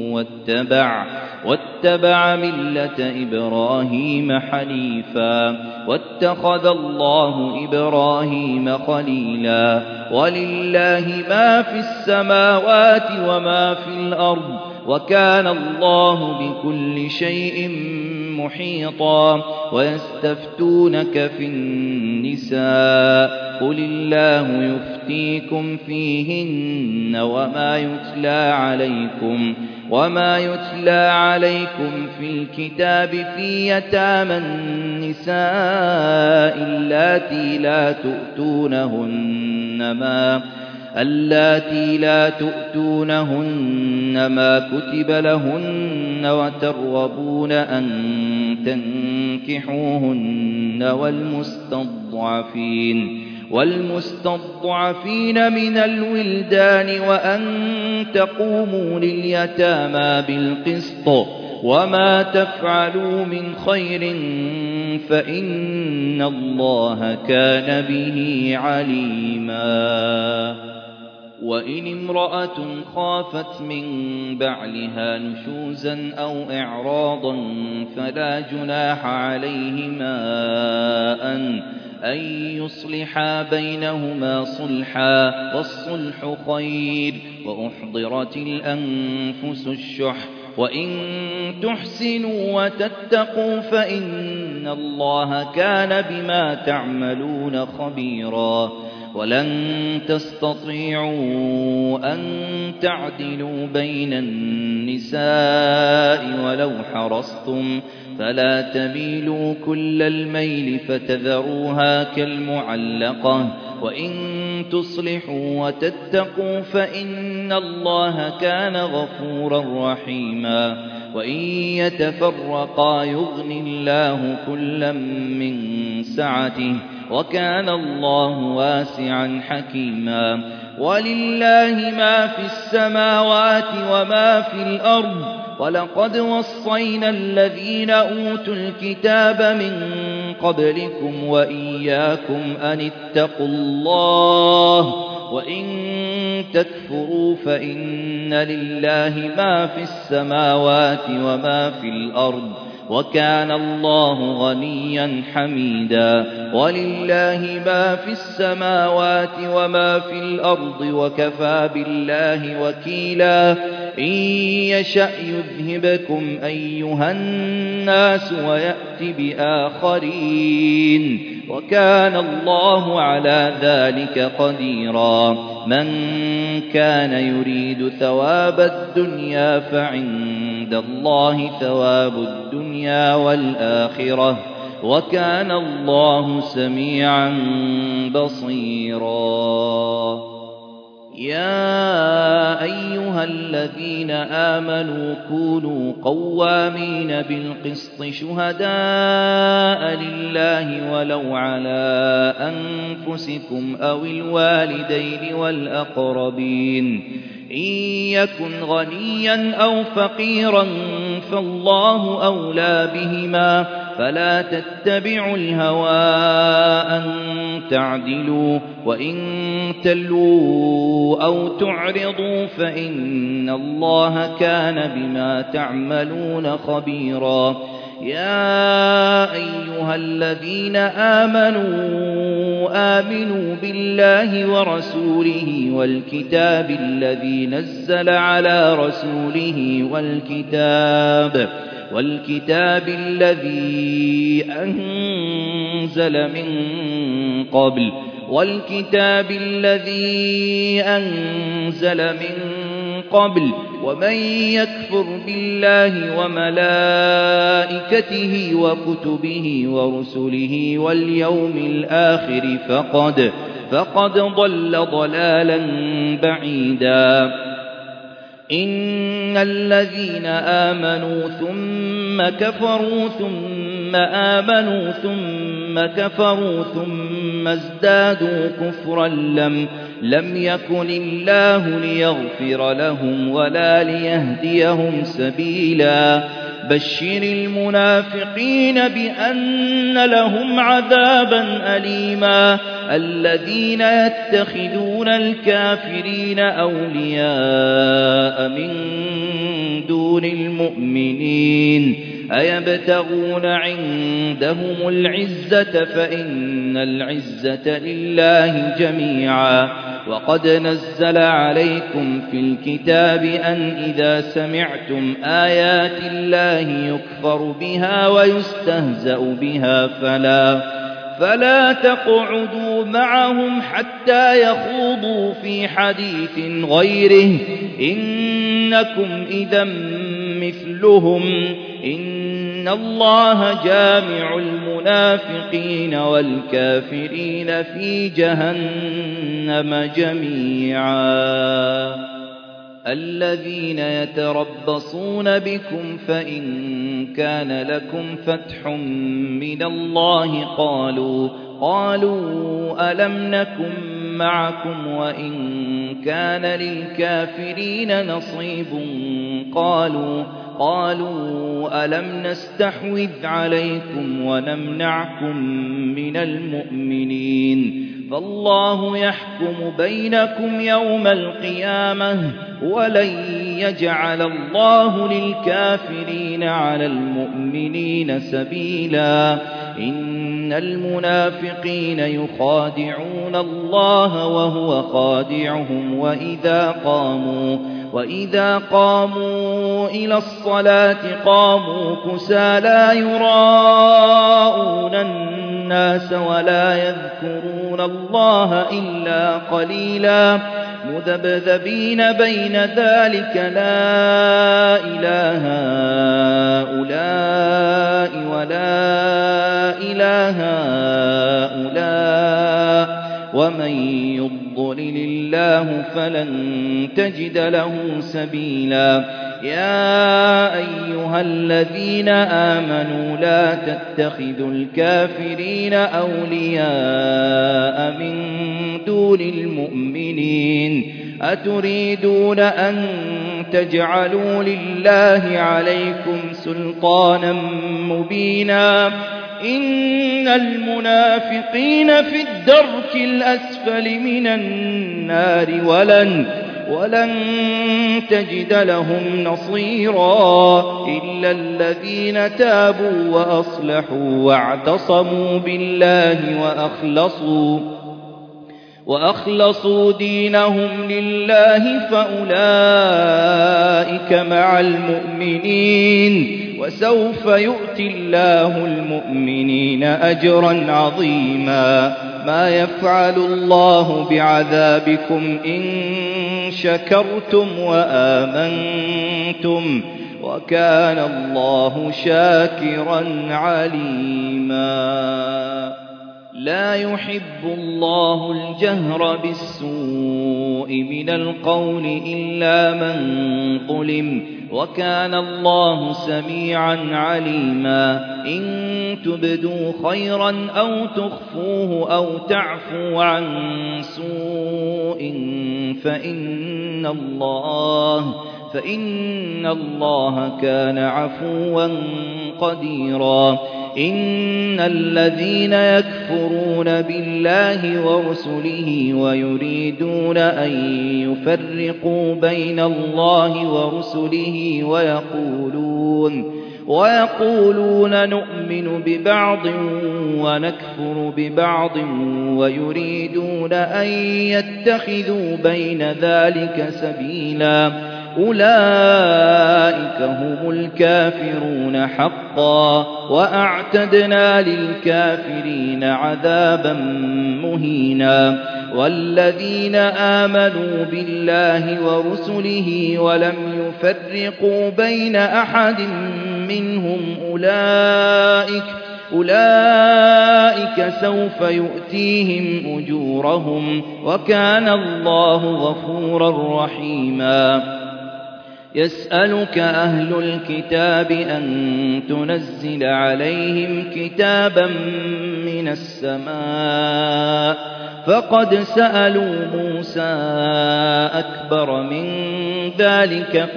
واتبع ملة إبراهيم حنيفا واتخذ الله إبراهيم خليلا ولله ما في السماوات وما في الأرض وكان الله بكل شيء محيطا ويستفتونك في النساء قل الله يفتيكم فيهن وما يتلى عليكم وما يتلى عليكم في الكتاب في يتامى النساء اللاتي لا تؤتونهن ما كتب لهن وترغبون أن تنكحوهن والمستضعفين من الولدان وأن تقوموا لليتامى بالقسط وما تفعلوا من خير فإن الله كان به عليما وإن امرأة خافت من بعلها نشوزا أو إعراضا فلا جناح عليهما أن يصلحا بينهما صلحا والصلح خير وأحضرت الأنفس الشح وإن تحسنوا وتتقوا فإن الله كان بما تعملون خبيرا ولن تستطيعوا أن تعدلوا بين النساء ولو حرصتم فلا تميلوا كل الميل فتذروها كالمعلقة وإن تصلحوا وتتقوا فإن الله كان غفورا رحيما وإن يتفرقا يغن الله كلا من سعته وكان الله واسعا حكيما ولله ما في السماوات وما في الأرض ولقد وصينا الذين أوتوا الكتاب من قبلكم وإياكم أن اتقوا الله وإن تكفروا فإن لله ما في السماوات وما في الأرض وكان الله غنيا حميدا ولله ما في السماوات وما في الأرض وكفى بالله وكيلا إن يشأ يذهبكم أيها الناس ويأت بآخرين وكان الله على ذلك قديرا من كان يريد ثواب الدنيا فعند الله ثواب الدنيا والآخرة وكان الله سميعا بصيرا يا أيها الذين آمنوا كونوا قوامين بالقسط شهداء لله ولو على أنفسكم أو الوالدين والأقربين إن يكن غنيا أو فقيرا فالله أولى بهما فلا تتبعوا الهوى أن تعدلوا وإن تلووا أو تعرضوا فإن الله كان بما تعملون خبيرا يا أيها الذين آمنوا بالله ورسوله والكتاب الذي نزل على رسوله والكتاب الذي أنزل من قبل ومن يكفر بالله وملائكته وكتبه ورسله واليوم الآخر فقد ضل ضلالا بعيدا إن الذين آمنوا ثم كفروا ثم آمنوا ثم كفروا ثم ازدادوا كفرا لم يكن الله ليغفر لهم ولا ليهديهم سبيلا بشر المنافقين بأن لهم عذابا أليما الذين يتخذون الكافرين أولياء من دون المؤمنين أيبتغون عندهم العزة فإن العزة لله جميعا وقد نزل عليكم في الكتاب أن إذا سمعتم آيات الله يكفر بها ويستهزأ بها فلا تقعدوا معهم حتى يخوضوا في حديث غيره إنكم إذا مثلهم إن الله جامع المنافقين والكافرين في جهنم جميعا الذين يتربصون بكم فإن كان لكم فتح من الله قالوا ألم نكن معكم وإن كان للكافرين نصيب قالوا ألم نستحوذ عليكم ونمنعكم من المؤمنين فالله يحكم بينكم يوم القيامة ولن يجعل الله للكافرين على المؤمنين سبيلا إن المنافقين يخادعون الله وهو خادعهم وإذا قاموا إلى الصلاة قاموا كسالى يراءون الناس ولا يذكرون الله إلا قليلا مذبذبين بين ذلك لا إله هؤلاء ولا إله هؤلاء ومن يضلل الله فلن تجد له سبيلا يا أيها الذين آمنوا لا تتخذوا الكافرين أولياء من دون المؤمنين أتريدون أن تجعلوا لله عليكم سلطانا مبينا إن المنافقين في الدرك الأسفل من النار ولن تجد لهم نصيرا إلا الذين تابوا وأصلحوا واعتصموا بالله وأخلصوا دينهم لله فأولئك مع المؤمنين وسوف يؤتي الله المؤمنين أجرا عظيما ما يفعل الله بعذابكم إن شكرتم وآمنتم وكان الله شاكرا عليما لا يحب الله الجهر بالسوء من القول إلا من ظلم وكان الله سميعا عليما إن تبدوا خيرا أو تخفوه أو تعفو عن سوء فإن الله كان عفوا قديرا إن الذين يكفرون بالله ورسله ويريدون أن يفرقوا بين الله ورسله ويقولون نؤمن ببعض ونكفر ببعض ويريدون أن يتخذوا بين ذلك سبيلا أولئك هم الكافرون حقا وأعتدنا للكافرين عذابا مهينا والذين آمنوا بالله ورسله ولم يفرقوا بين أحد منهم أولئك سوف يؤتيهم أجورهم وكان الله غفورا رحيما يسألك أهل الكتاب أن تنزل عليهم كتابا من السماء فقد سألوا موسى أكبر من ذلك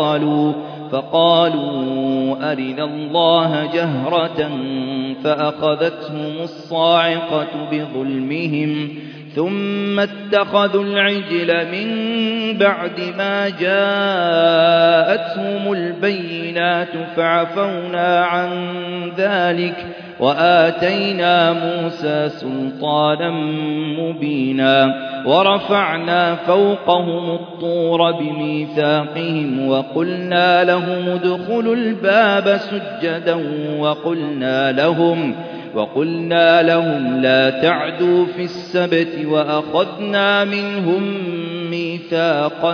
فقالوا أرنا الله جهرة فأخذتهم الصاعقة بظلمهم ثم اتخذوا العجل من بعد ما جاءتهم البينات فعفونا عن ذلك وآتينا موسى سلطانا مبينا ورفعنا فوقهم الطور بميثاقهم وقلنا لهم ادخلوا الباب سجدا وقلنا لهم لا تعدوا في السبت وأخذنا منهم ميثاقا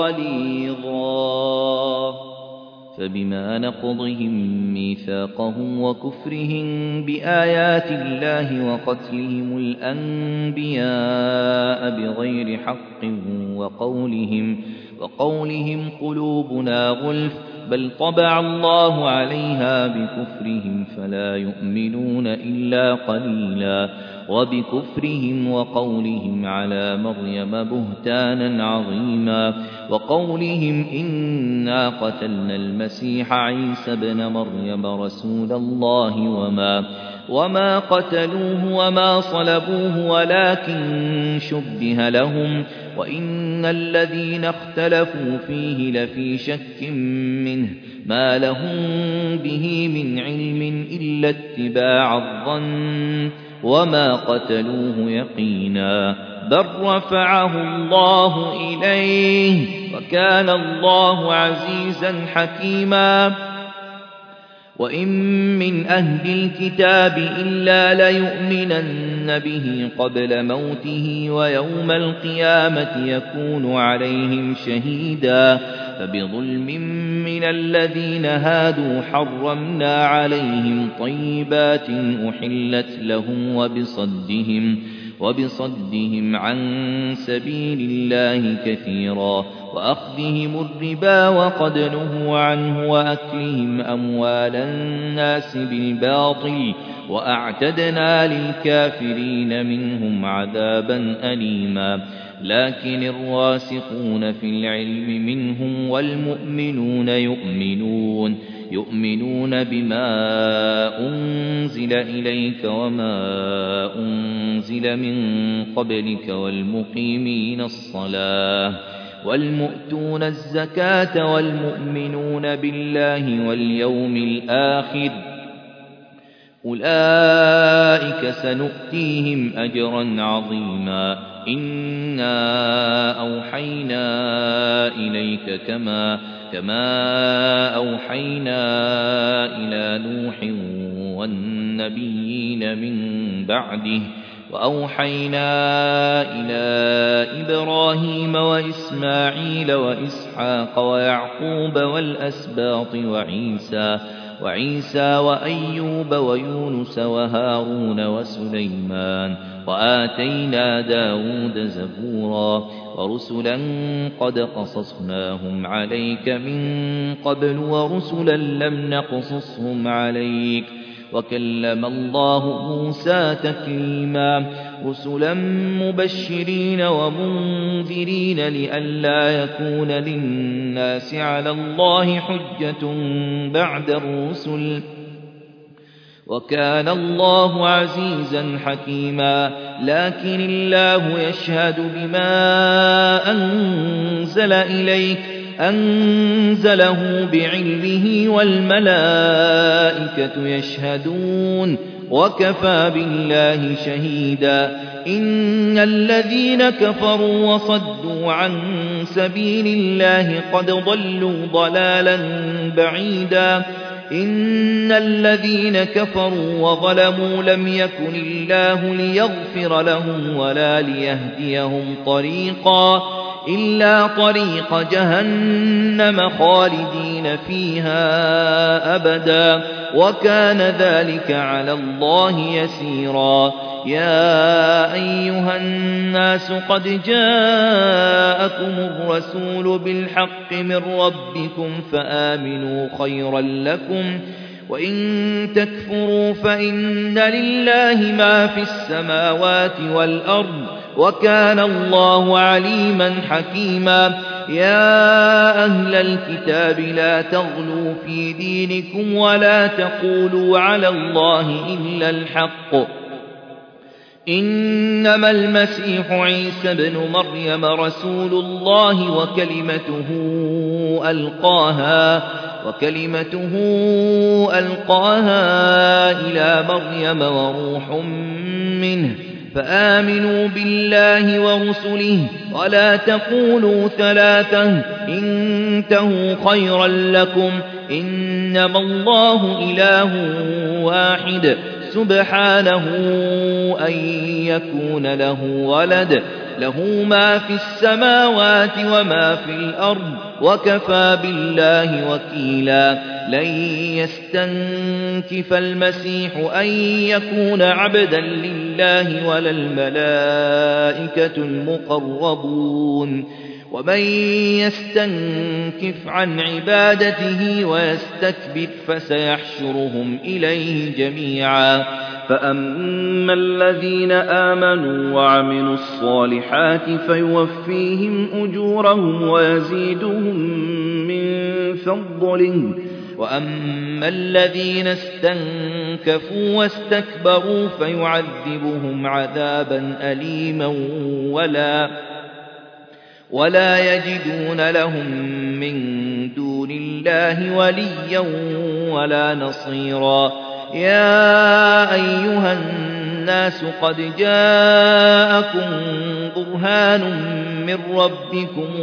غليظا فبما نقضهم ميثاقهم وكفرهم بآيات الله وقتلهم الأنبياء بغير حق وقولهم قلوبنا غلف بل طبع الله عليها بكفرهم فلا يؤمنون إلا قليلا وبكفرهم وقولهم على مريم بهتانا عظيما وقولهم إنا قتلنا المسيح عيسى ابن مريم رسول الله وما قتلوه وما صلبوه ولكن شبه لهم وإن الذين اختلفوا فيه لفي شك منه ما لهم به من علم إلا اتباع الظن وما قتلوه يقينا بل رفعه الله إليه وكان الله عزيزا حكيما وإن من أهل الكتاب إلا ليؤمنن به قبل موته ويوم القيامة يكون عليهم شهيدا فبظلم من الذين هادوا حرمنا عليهم طيبات أحلت لهم وبصدهم عن سبيل الله كثيرا وأخذهم الربا وقد نهوا عنه وأكلهم أموال الناس بالباطل وأعتدنا للكافرين منهم عذابا أليما لكن الراسخون في العلم منهم والمؤمنون يؤمنون بما أنزل إليك وما أنزل من قبلك والمقيمين الصلاة والمؤتون الزكاة والمؤمنون بالله واليوم الآخر أولئك سنؤتيهم أجرا عظيما إنا أوحينا إليك كما أوحينا إلى نوح والنبيين من بعده وأوحينا إلى إبراهيم وإسماعيل وإسحاق ويعقوب والأسباط وعيسى وأيوب ويونس وهارون وسليمان وآتينا داود زبورا ورسلا قد قصصناهم عليك من قبل ورسلا لم نقصصهم عليك وكلم الله موسى تكليما رسلا مبشرين ومنذرين لئلا يكون للناس على الله حجة بعد الرسل وكان الله عزيزا حكيما لكن الله يشهد بما أنزل إليك أنزله بعلمه والملائكة يشهدون وكفى بالله شهيدا إن الذين كفروا وصدوا عن سبيل الله قد ضلوا ضلالا بعيدا إن الذين كفروا وظلموا لم يكن الله ليغفر لهم ولا ليهديهم طريقا إلا طريق جهنم خالدين فيها أبدا وكان ذلك على الله يسيرا يا أيها الناس قد جاءكم الرسول بالحق من ربكم فآمنوا خيرا لكم وإن تكفروا فإن لله ما في السماوات والأرض وكان الله عليما حكيما يا أهل الكتاب لا تغلوا في دينكم ولا تقولوا على الله إلا الحق إنما المسيح عيسى بن مريم رسول الله وكلمته ألقاها إلى مريم وروح منه فآمنوا بالله ورسله ولا تقولوا ثلاثة انتهوا خيرا لكم إنما الله إله واحد سبحانه أن يكون له ولد له ما في السماوات وما في الأرض وكفى بالله وكيلا لن يستنكف المسيح أن يكون عبدا لله ولا الملائكة المقربون ومن يستنكف عن عبادته ويستكبر فسيحشرهم إليه جميعا فأما الذين آمنوا وعملوا الصالحات فيوفيهم أجورهم ويزيدهم من فضله وأما الذين استنكفوا واستكبروا فيعذبهم عذابا أليما ولا يجدون لهم من دون الله وليا ولا نصيرا يا أيها الناس قد جاءكم برهان من ربكم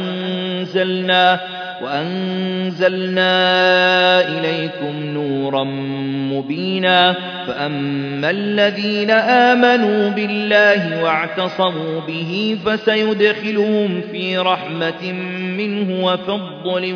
وأنزلنا إليكم نورا مبينا فأما الذين آمنوا بالله واعتصموا به فسيدخلهم في رحمة منه وفضل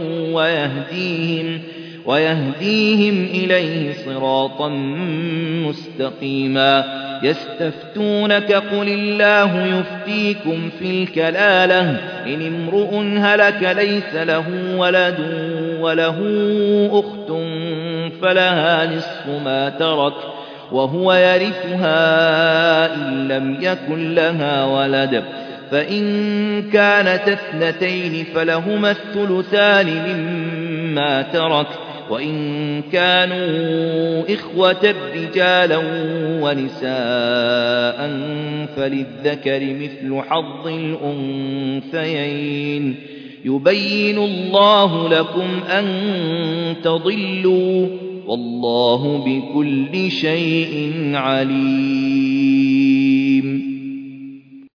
ويهديهم إليه صراطا مستقيما يستفتونك قل الله يفتيكم في الكلالة إن امرؤ هلك ليس له ولد وله أخت فلها نصف ما ترك وهو يرثها إن لم يكن لها ولد فإن كانت اثنتين فلهما الثلثان مما ترك وإن كانوا إخوة رجالا ونساء فللذكر مثل حظ الأنثيين يبين الله لكم أن تضلوا والله بكل شيء عليم